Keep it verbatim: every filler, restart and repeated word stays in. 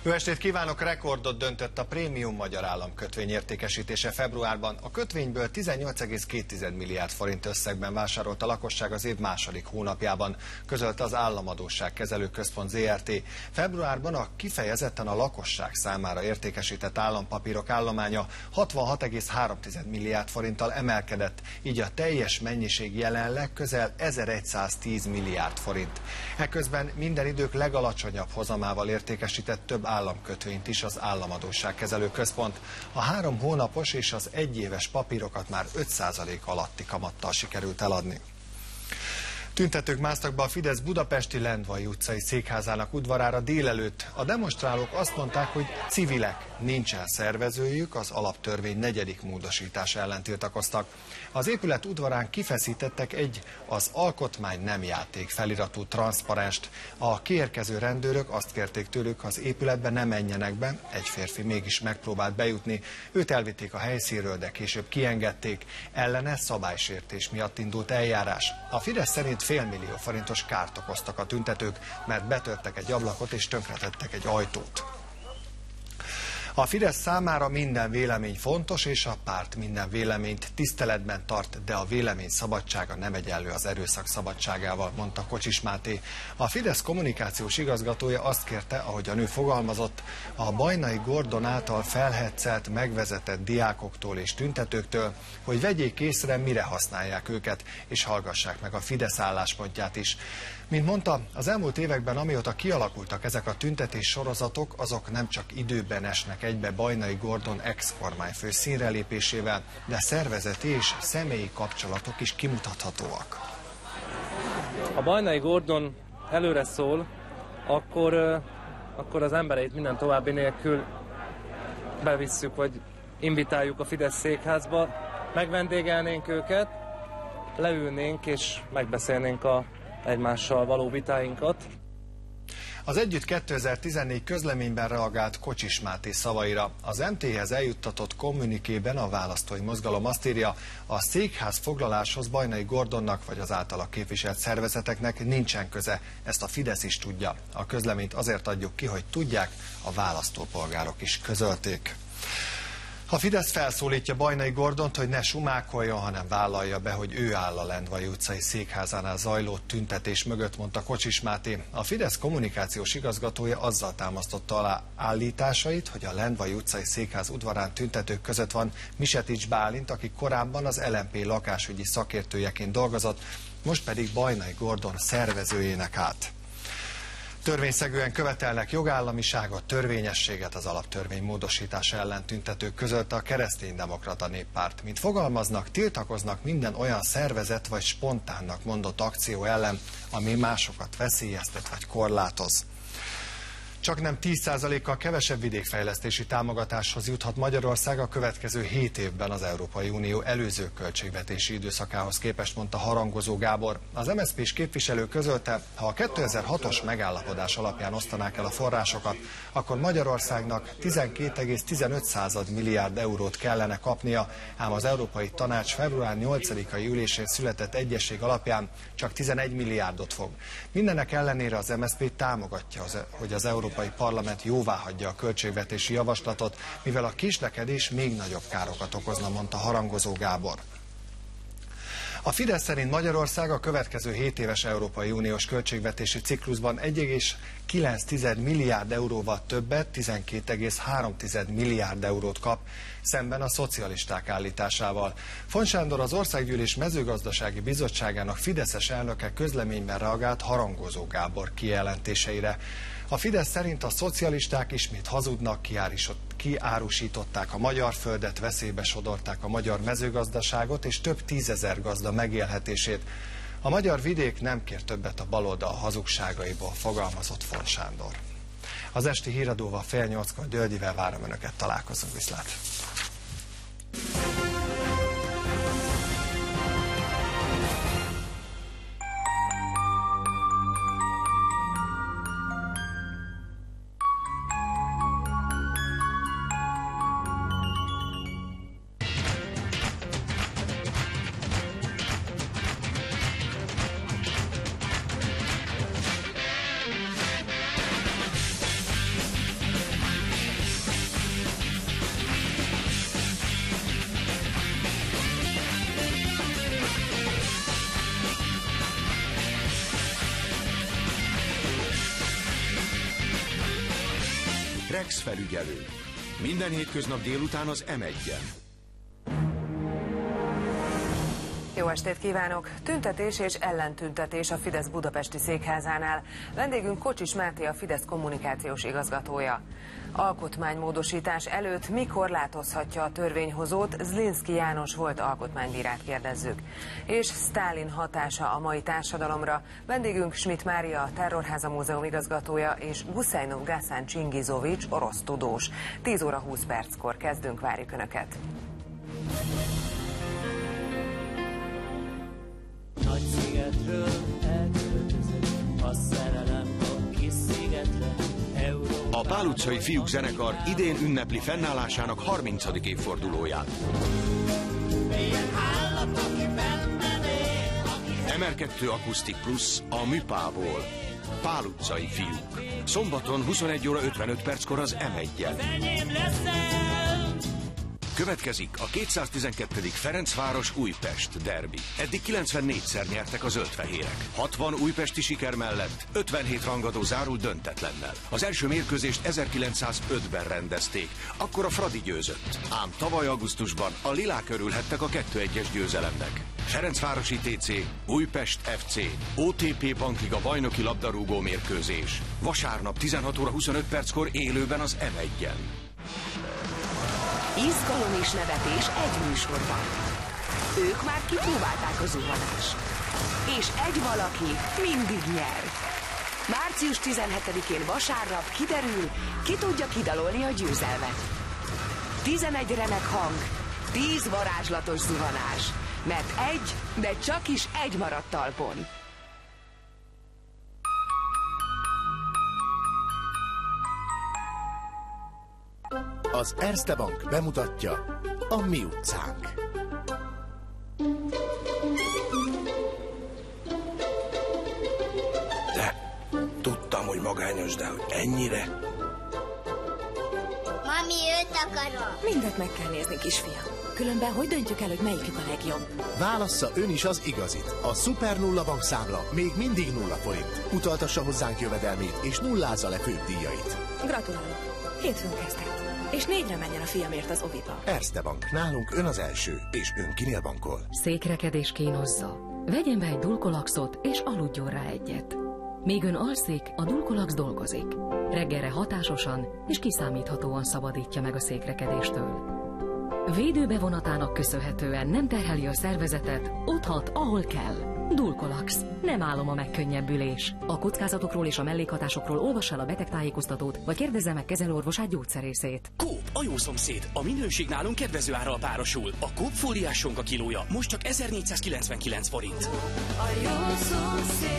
Jó estét kívánok! Rekordot döntött a prémium magyar államkötvény értékesítése februárban. A kötvényből tizennyolc egész két milliárd forint összegben vásárolt a lakosság az év második hónapjában, közölte az Államadósságkezelő Központ zé er té. Februárban a kifejezetten a lakosság számára értékesített állampapírok állománya hatvanhat egész három milliárd forinttal emelkedett, így a teljes mennyiség jelenleg közel ezerszáztíz milliárd forint. Eközben minden idők legalacsonyabb hozamával értékesített több államkötvényt is az Államadósságkezelő Központ. A három hónapos és az egyéves papírokat már öt százalék alatti kamattal sikerült eladni. Tüntetők másztak be a Fidesz budapesti Lendvai utcai székházának udvarára délelőtt. A demonstrálók azt mondták, hogy civilek, nincsen szervezőjük, az alaptörvény negyedik módosítása ellen tiltakoztak. Az épület udvarán kifeszítettek egy az alkotmány nem játék feliratú transzparenst. A kiérkező rendőrök azt kérték tőlük, az épületbe ne menjenek be, egy férfi mégis megpróbált bejutni. Őt elvitték a helyszínről, de később kiengedték. Ellene szabálysértés miatt indult eljárás. A Fidesz szerint félmillió forintos kárt okoztak a tüntetők, mert betörtek egy ablakot és tönkretettek egy ajtót. A Fidesz számára minden vélemény fontos, és a párt minden véleményt tiszteletben tart, de a vélemény szabadsága nem egyenlő az erőszak szabadságával, mondta Kocsis Máté. A Fidesz kommunikációs igazgatója azt kérte, ahogy a nő fogalmazott, a Bajnai Gordon által felhetszelt, megvezetett diákoktól és tüntetőktől, hogy vegyék észre, mire használják őket, és hallgassák meg a Fidesz álláspontját is. Mint mondta, az elmúlt években, amióta kialakultak ezek a tüntetés sorozatok, azok nem csak időben esnek egybe Bajnai Gordon ex-kormányfő színrelépésével, de szervezeti és személyi kapcsolatok is kimutathatóak. Ha Bajnai Gordon előre szól, akkor, akkor az embereit minden további nélkül bevisszük, vagy invitáljuk a Fidesz székházba, megvendégelnénk őket, leülnénk és megbeszélnénk a egymással való vitáinkat. Az Együtt kétezer-tizennégy közleményben reagált Kocsis Máté szavaira. Az em té-hez eljuttatott kommunikében a választói mozgalom azt írja, a székház foglaláshoz Bajnai Gordonnak vagy az általa képviselt szervezeteknek nincsen köze. Ezt a Fidesz is tudja. A közleményt azért adjuk ki, hogy tudják, a választópolgárok is közölték. A Fidesz felszólítja Bajnai Gordont, hogy ne sumákoljon, hanem vállalja be, hogy ő áll a Lendvai utcai székházánál zajló tüntetés mögött, mondta Kocsis Máté. A Fidesz kommunikációs igazgatója azzal támasztotta alá állításait, hogy a Lendvai utcai székház udvarán tüntetők között van Misetics Bálint, aki korábban az el em pé lakásügyi szakértőjeként dolgozott, most pedig Bajnai Gordon szervezőjének állt. Törvényszegően követelnek jogállamiságot, törvényességet az alaptörvény módosítása ellen tüntetők között a Kereszténydemokrata Néppárt. Mint fogalmaznak, tiltakoznak minden olyan szervezet vagy spontánnak mondott akció ellen, ami másokat veszélyeztet vagy korlátoz. Csak nem tíz százalékkal kevesebb vidékfejlesztési támogatáshoz juthat Magyarország a következő hét évben az Európai Unió előző költségvetési időszakához képest, mondta Harangozó Gábor. Az em es zé pés képviselő közölte, ha a kétezer-hatos megállapodás alapján osztanák el a forrásokat, akkor Magyarországnak tizenkét egész tizenöt milliárd eurót kellene kapnia, ám az Európai Tanács február nyolcadikai ülésén született egyezség alapján csak tizenegy milliárdot fog. Mindenek ellenére az em es zé pé támogatja, hogy az Európai Parlament jóváhagyja a költségvetési javaslatot, mivel a késlekedés még nagyobb károkat okozna, mondta Harangozó Gábor. A Fidesz szerint Magyarország a következő hét éves Európai Uniós költségvetési ciklusban egy egész kilenc milliárd euróval többet, tizenkét egész három milliárd eurót kap, szemben a szocialisták állításával. Fon Sándor, az Országgyűlés mezőgazdasági bizottságának fideszes elnöke közleményben reagált Harangozó Gábor kijelentéseire. A Fidesz szerint a szocialisták ismét hazudnak, kiárusították a magyar földet, veszélybe sodorták a magyar mezőgazdaságot és több tízezer gazda megélhetését. A magyar vidék nem kér többet a baloldal hazugságaiból, fogalmazott Fon Sándor. Az esti híradóval fél nyolckor Györgyivel várom Önöket, találkozunk, viszlát! Rex felügyelő. Minden hétköznap délután az em egyen. Jó estét kívánok! Tüntetés és ellentüntetés a Fidesz budapesti székházánál. Vendégünk Kocsis Máté, a Fidesz kommunikációs igazgatója. Alkotmánymódosítás előtt mikor látozhatja a törvényhozót? Zlinszky János volt alkotmánybírát kérdezzük. És Sztálin hatása a mai társadalomra. Vendégünk Schmidt Mária, a Terrorháza Múzeum igazgatója, és Guszajnov Gászán Csingizovics, orosz tudós. tíz óra húsz perckor kezdünk, várjuk Önöket! Nagy szigetről elköltözött a szerelem a kis szigetre. A Pál utcai fiúk zenekar idén ünnepli fennállásának harmincadik évfordulóját. em er kettő Akusztik Plusz a Műpából. Pál utcai fiúk. Szombaton huszonegy óra ötvenöt perckor az em egyen. Következik a kétszáztizenkettedik Ferencváros Újpest derbi. Eddig kilencvennégyszer nyertek a zöldfehérek. hatvan újpesti siker mellett ötvenhét rangadó zárul döntetlennel. Az első mérkőzést ezerkilencszázötben rendezték, akkor a Fradi győzött. Ám tavaly augusztusban a lilák örülhettek a kettő egyes győzelemnek. Ferencvárosi té cé, Újpest ef cé, o té pé Bankliga bajnoki labdarúgó mérkőzés. Vasárnap tizenhat óra huszonöt perckor élőben az em egyen. Izgalom és nevetés egy műsorban. Ők már kipróbálták a zuhanást. És egy valaki mindig nyer. március tizenhetedikén vasárnap kiderül, ki tudja kidalolni a győzelmet. tizenegy remek hang, tíz varázslatos zuhanás. Mert egy, de csak is egy maradt talpon. Az Erste Bank bemutatja a Mi utcánk. De tudtam, hogy magányos, de hogy ennyire? Mami, őt akarom. Mindent meg kell nézni, kisfiam. Különben hogy döntjük el, hogy melyikük a legjobb? Válassza ön is az igazit. A Szuper Nulla bankszámla még mindig nulla forint. Utaltassa hozzánk jövedelmét, és nullázza le főbb díjait. Gratulálok. Hétfőn kezdhet. És négyre menjen a fiamért az oviba. Erste Bank. Nálunk ön az első, és ön kinél bankol. Székrekedés kínozza. Vegyen be egy Dulcolaxot, és aludjon rá egyet. Míg ön alszik, a Dulcolax dolgozik. Reggelre hatásosan és kiszámíthatóan szabadítja meg a székrekedéstől. Védőbevonatának köszönhetően nem terheli a szervezetet, otthat, ahol kell. Dulcolax. Nem álom a megkönnyebbülés. A kockázatokról és a mellékhatásokról olvassa el a betegtájékoztatót, vagy kérdezze meg kezelőorvosát, gyógyszerészét. Coop, a jó szomszéd. A minőség nálunk kedvező árral párosul. A Coop fóliás sonka kilója most csak ezernégyszázkilencvenkilenc forint. A jó szomszéd.